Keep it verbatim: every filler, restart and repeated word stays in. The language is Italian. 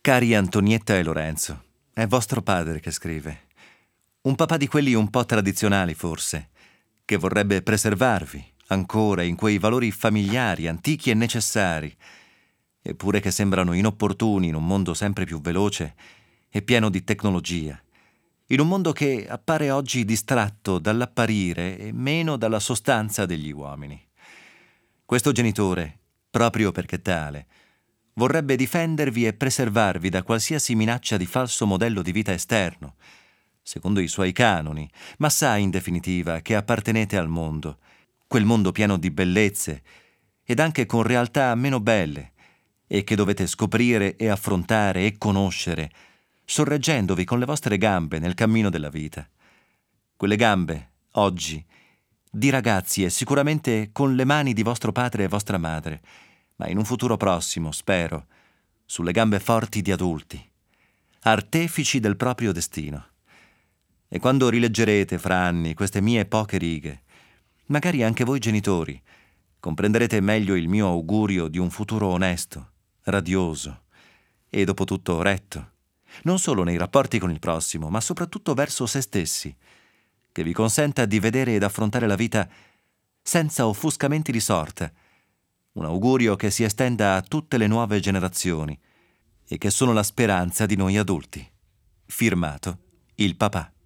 Cari Antonietta e Lorenzo, è vostro padre che scrive. Un papà di quelli un po' tradizionali, forse, che vorrebbe preservarvi ancora in quei valori familiari, antichi e necessari, eppure che sembrano inopportuni in un mondo sempre più veloce e pieno di tecnologia, in un mondo che appare oggi distratto dall'apparire e meno dalla sostanza degli uomini. Questo genitore, proprio perché tale, vorrebbe difendervi e preservarvi da qualsiasi minaccia di falso modello di vita esterno, secondo i suoi canoni, ma sa in definitiva che appartenete al mondo, quel mondo pieno di bellezze ed anche con realtà meno belle, e che dovete scoprire e affrontare e conoscere, sorreggendovi con le vostre gambe nel cammino della vita. Quelle gambe, oggi, di ragazzi e sicuramente con le mani di vostro padre e vostra madre, ma in un futuro prossimo, spero, sulle gambe forti di adulti, artefici del proprio destino. E quando rileggerete fra anni queste mie poche righe, magari anche voi genitori, comprenderete meglio il mio augurio di un futuro onesto, radioso e dopo tutto retto, non solo nei rapporti con il prossimo, ma soprattutto verso se stessi, che vi consenta di vedere ed affrontare la vita senza offuscamenti di sorta, un augurio che si estenda a tutte le nuove generazioni e che sono la speranza di noi adulti. Firmato il papà.